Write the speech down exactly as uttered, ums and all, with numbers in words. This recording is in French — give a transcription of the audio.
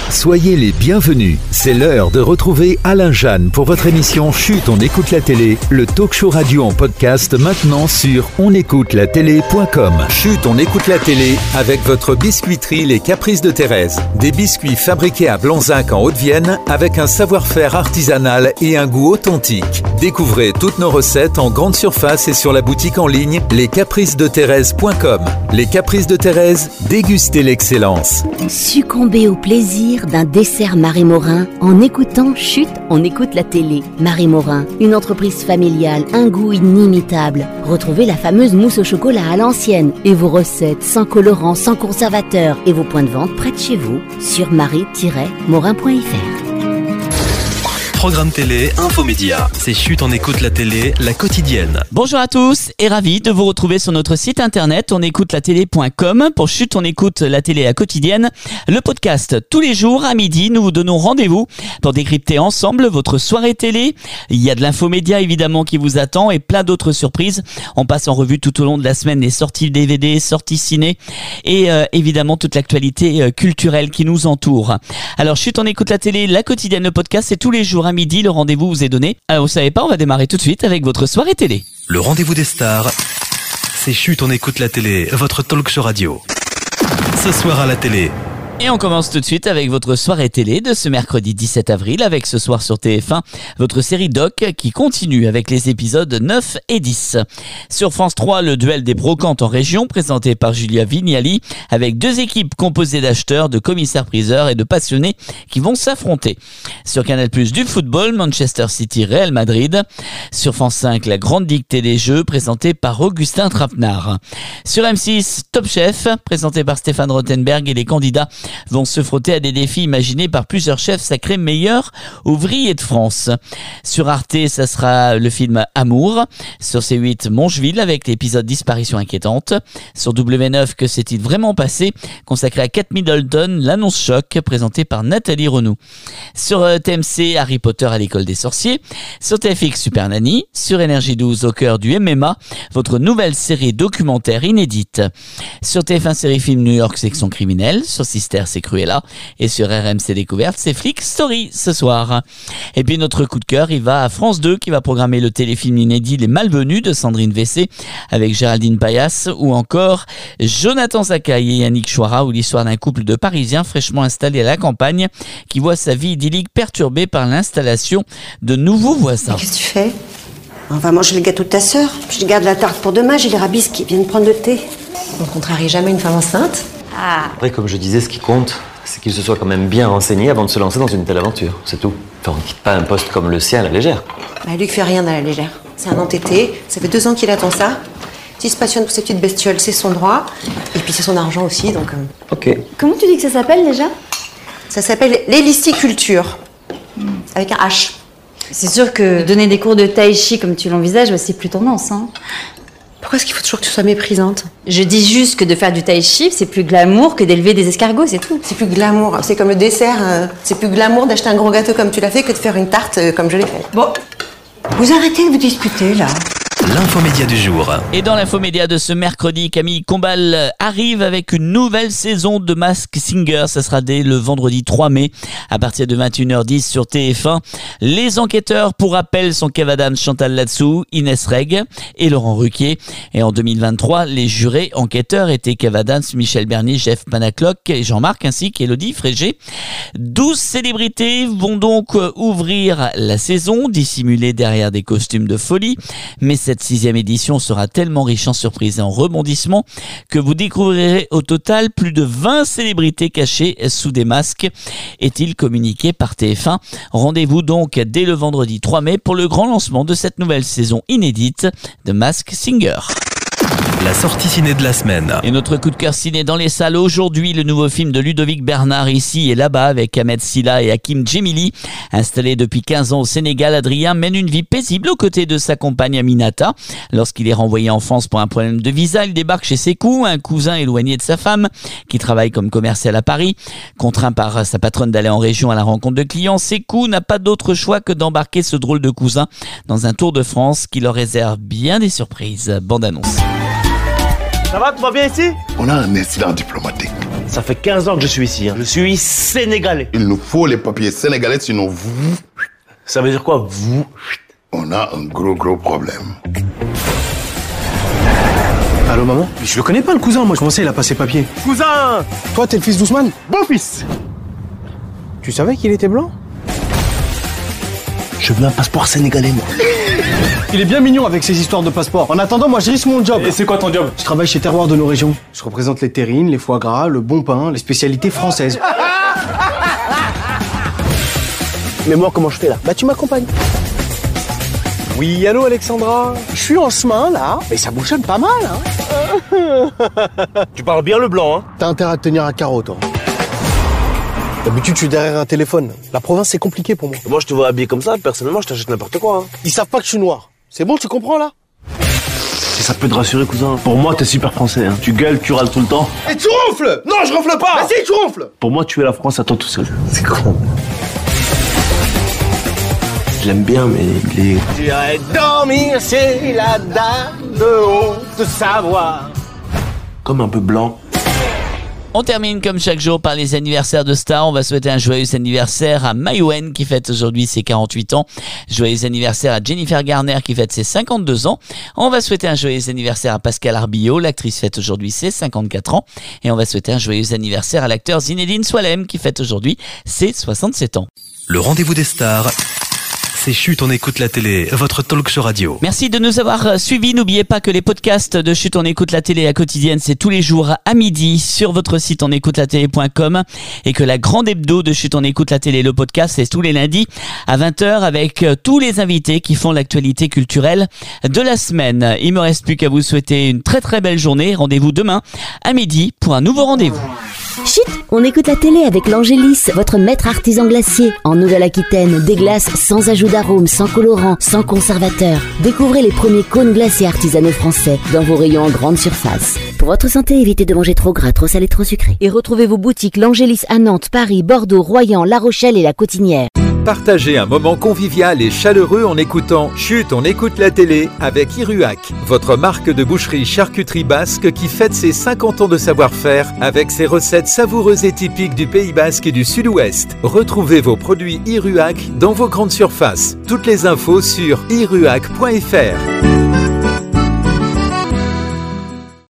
Soyez les bienvenus. C'est l'heure de retrouver Alain Jeanne pour votre émission Chut, on écoute la télé, le talk show radio en podcast maintenant sur on écoute la télé point com. Chut, on écoute la télé avec votre biscuiterie Les Caprices de Thérèse. Des biscuits fabriqués à Blanzac en Haute-Vienne avec un savoir-faire artisanal et un goût authentique. Découvrez toutes nos recettes en grande surface et sur la boutique en ligne les caprices de thérèse point com. Les Caprices de Thérèse, dégustez l'excellence. Succombez au plaisir d'un dessert Marie Morin en écoutant Chut, on écoute la télé. Marie Morin, une entreprise familiale, un goût inimitable. Retrouvez la fameuse mousse au chocolat à l'ancienne et vos recettes sans colorant, sans conservateur et vos points de vente près de chez vous sur marie tiret morin point f r. Programme télé, infomédia. C'est Chut, on écoute la télé, la quotidienne. Bonjour à tous et ravi de vous retrouver sur notre site internet on écoute la télé point com pour Chut, on écoute la télé, la quotidienne. Le podcast tous les jours à midi, nous vous donnons rendez-vous pour décrypter ensemble votre soirée télé. Il y a de l'infomédia évidemment qui vous attend et plein d'autres surprises. On passe en revue tout au long de la semaine les sorties D V D, sorties ciné et euh, évidemment toute l'actualité euh, culturelle qui nous entoure. Alors Chut, on écoute la télé, la quotidienne, le podcast, c'est tous les jours à midi, le rendez-vous vous est donné. Alors vous savez pas, on va démarrer tout de suite avec votre soirée télé. Le rendez-vous des stars, c'est Chut, on écoute la télé, votre talk show radio. Ce soir à la télé. Et on commence tout de suite avec votre soirée télé de ce mercredi dix-sept avril avec ce soir sur T F un, votre série Doc qui continue avec les épisodes neuf et dix. Sur France trois, le duel des brocantes en région présenté par Julia Vignali avec deux équipes composées d'acheteurs, de commissaires-priseurs et de passionnés qui vont s'affronter. Sur Canal plus, du football, Manchester City, Real Madrid. Sur France cinq, la grande dictée des jeux présentée par Augustin Trapenard. Sur M six, Top Chef présenté par Stéphane Rothenberg et les candidats vont se frotter à des défis imaginés par plusieurs chefs sacrés meilleurs ouvriers de France. Sur Arte, ça sera le film Amour. Sur C huit, Mongeville avec l'épisode Disparition inquiétante. Sur W neuf, Que s'est-il vraiment passé, consacré à Kate Middleton, l'annonce choc présentée par Nathalie Renaud. Sur T M C, Harry Potter à l'école des sorciers. Sur T F X, Super Nanny. Sur Énergie douze, au cœur du M M A, votre nouvelle série documentaire inédite. Sur T F un, série film New York section criminelle. Sur Sister, c'est Cruella. Et sur R M C Découverte, c'est Flick Story ce soir. Et puis notre coup de cœur, il va à France deux qui va programmer le téléfilm inédit Les Malvenus de Sandrine Vessé avec Géraldine Payas ou encore Jonathan Sakai et Yannick Chouara où l'histoire d'un couple de Parisiens fraîchement installés à la campagne qui voit sa vie idyllique perturbée par l'installation de nouveaux voisins. Qu'est-ce que tu fais? On va manger le gâteau de ta sœur. Je garde la tarte pour demain, j'ai les rabis qui viennent prendre le thé. On contrarie jamais une femme enceinte. Ah. Après, comme je disais, ce qui compte, c'est qu'il se soit quand même bien renseigné avant de se lancer dans une telle aventure. C'est tout. Enfin, on ne quitte pas un poste comme le sien à la légère. Bah, Luc fait rien à la légère. C'est un entêté, ça fait deux ans qu'il attend ça. S'il se passionne pour ces petites bestioles, c'est son droit. Et puis c'est son argent aussi, donc... Euh... Ok. Comment tu dis que ça s'appelle déjà? Ça s'appelle l'héliciculture. Mmh. Avec un H. C'est sûr que donner des cours de tai chi comme tu l'envisages, c'est plus tendance, hein. Pourquoi est-ce qu'il faut toujours que tu sois méprisante? Je dis juste que de faire du tai chi, c'est plus glamour que d'élever des escargots, c'est tout. C'est plus glamour, c'est comme le dessert. Euh, c'est plus glamour d'acheter un gros gâteau comme tu l'as fait que de faire une tarte euh, comme je l'ai fait. Bon, vous arrêtez de vous disputer, là. L'infomédia du jour. Et dans l'infomédia de ce mercredi, Camille Combal arrive avec une nouvelle saison de Mask Singer. Ça sera dès le vendredi trois mai à partir de vingt et une heures dix sur T F un. Les enquêteurs, pour rappel, sont Kev Adams, Chantal Latsou, Inès Reg et Laurent Ruquier. Et en deux mille vingt-trois, les jurés enquêteurs étaient Kev Adams, Michel Bernier, Jeff Panacloc et Jean-Marc ainsi qu'Élodie Frégé. douze célébrités vont donc ouvrir la saison, dissimulées derrière des costumes de folie. Mais cette sixième édition sera tellement riche en surprises et en rebondissements que vous découvrirez au total plus de vingt célébrités cachées sous des masques. Est-il communiqué par T F un? Rendez-vous donc dès le vendredi trois mai pour le grand lancement de cette nouvelle saison inédite de Mask Singer. La sortie ciné de la semaine. Et notre coup de cœur ciné dans les salles aujourd'hui, le nouveau film de Ludovic Bernard, Ici et là-bas, avec Ahmed Silla et Hakim Djemili. Installé depuis quinze ans au Sénégal, Adrien mène une vie paisible aux côtés de sa compagne Aminata. Lorsqu'il est renvoyé en France pour un problème de visa, il débarque chez Sékou, un cousin éloigné de sa femme, qui travaille comme commercial à Paris. Contraint par sa patronne d'aller en région à la rencontre de clients, Sékou n'a pas d'autre choix que d'embarquer ce drôle de cousin dans un tour de France qui leur réserve bien des surprises. Bande annonce. Ça va, tout va bien ici? On a un incident diplomatique. Ça fait quinze ans que je suis ici, hein. Je suis sénégalais. Il nous faut les papiers sénégalais, sinon vous... Ça veut dire quoi, vous? On a un gros, gros problème. Allô, maman? Je le connais pas, le cousin. Moi, je pensais il a passé papier. Cousin! Toi, t'es le fils d'Ousmane? Bon fils! Tu savais qu'il était blanc? Je veux un passeport sénégalais, moi. Il est bien mignon avec ses histoires de passeport. En attendant, moi, je risque mon job. Et c'est quoi ton job? Je travaille chez Terroir de nos régions. Je représente les terrines, les foie gras, le bon pain, les spécialités françaises. Mais moi, comment je fais là? Bah, tu m'accompagnes. Oui, allô, Alexandra? Je suis en chemin, là. Mais ça bouchonne pas mal, hein. Tu parles bien le blanc, hein? T'as intérêt à te tenir à carreau, toi. D'habitude, je suis derrière un téléphone. La province, c'est compliqué pour moi. Moi, je te vois habillé comme ça, personnellement, je t'achète n'importe quoi, hein. Ils savent pas que je suis noir. C'est bon, tu comprends, là? Si ça peut te rassurer, cousin. Pour moi, t'es super français, hein. Tu gueules, tu râles tout le temps. Et tu ronfles! Non, je ronfle pas! Vas-y, tu ronfles! Pour moi, tu es la France à toi tout seul. C'est con. Je l'aime bien, mais il est... Tu irais dormir, c'est la dame de haut de savoir. Comme un peu blanc. On termine comme chaque jour par les anniversaires de stars. On va souhaiter un joyeux anniversaire à Maïwen qui fête aujourd'hui ses quarante-huit ans. Joyeux anniversaire à Jennifer Garner qui fête ses cinquante-deux ans. On va souhaiter un joyeux anniversaire à Pascal Arbillot. L'actrice fête aujourd'hui ses cinquante-quatre ans. Et on va souhaiter un joyeux anniversaire à l'acteur Zinedine Soilem qui fête aujourd'hui ses soixante-sept ans. Le rendez-vous des stars, c'est Chut, on écoute la télé, votre talk show radio. Merci de nous avoir suivis. N'oubliez pas que les podcasts de Chut, on écoute la télé à quotidienne, c'est tous les jours à midi sur votre site on écoute la télé point com et que la grande hebdo de Chut, on écoute la télé, le podcast, c'est tous les lundis à vingt heures avec tous les invités qui font l'actualité culturelle de la semaine. Il me reste plus qu'à vous souhaiter une très très belle journée. Rendez-vous demain à midi pour un nouveau rendez-vous. Chut, on écoute la télé avec l'Angélis, votre maître artisan glacier. En Nouvelle-Aquitaine, des glaces sans ajout d'arôme, sans colorant, sans conservateur. Découvrez les premiers cônes glacés artisanaux français dans vos rayons en grande surface. Pour votre santé, évitez de manger trop gras, trop salé, trop sucré. Et retrouvez vos boutiques l'Angélis à Nantes, Paris, Bordeaux, Royan, La Rochelle et La Cotinière. Partagez un moment convivial et chaleureux en écoutant Chut, on écoute la télé avec Iruhac, votre marque de boucherie charcuterie basque qui fête ses cinquante ans de savoir-faire avec ses recettes savoureuses et typiques du Pays Basque et du Sud-Ouest. Retrouvez vos produits Iruhac dans vos grandes surfaces. Toutes les infos sur iruhac point f r.